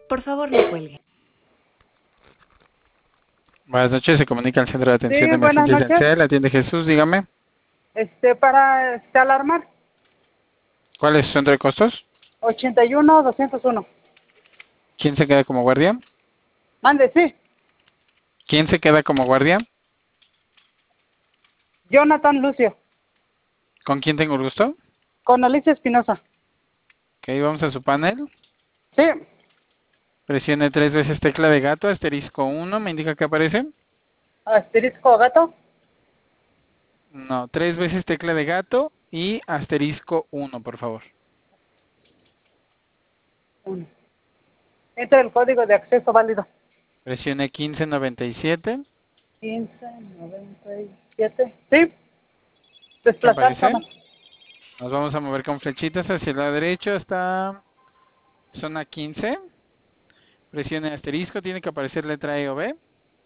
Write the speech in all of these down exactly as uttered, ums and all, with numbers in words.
Por favor, no cuelgue. Buenas noches, se comunica al centro de atención Sí, de buenas emergencias noches. Telcel, atiende Jesús, dígame. Este, para este, alarmar, ¿Cuál es su centro de costos? ochenta y uno doscientos uno. ¿Quién se queda como guardia? Mande, sí. ¿Quién se queda como guardia? Jonathan Lucio, ¿Con quién tengo el gusto? con Alicia Espinosa. Ok, vamos a su panel. Sí, Presione tres veces tecla de gato, asterisco uno, ¿me indica que aparece? asterisco gato. No, tres veces tecla de gato y asterisco uno, por favor. Uno. Entra el código de acceso válido. Presione quince noventa y siete. quince noventa y siete. Sí, ¿Qué desplazar aparece? zona. Nos vamos a mover con flechitas hacia el lado derecho hasta zona quince. Presione asterisco, tiene que aparecer letra E o B.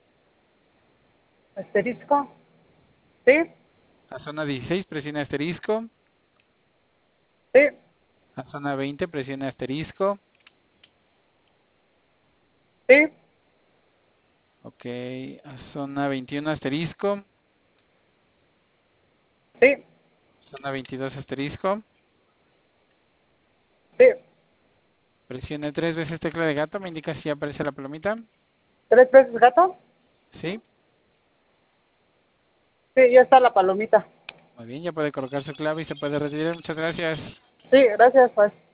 Asterisco. Sí, A zona dieciséis, presione asterisco. sí, A zona veinte, presione asterisco. sí, Ok, a zona veintiuno, asterisco. sí, Zona veintidós, asterisco. sí. Presione tres veces tecla de gato, me indica si aparece la palomita. ¿Tres veces gato? Sí, Sí, ya está la palomita. muy bien, ya puede colocar su clave y se puede retirar. Muchas gracias. Sí, gracias, pues.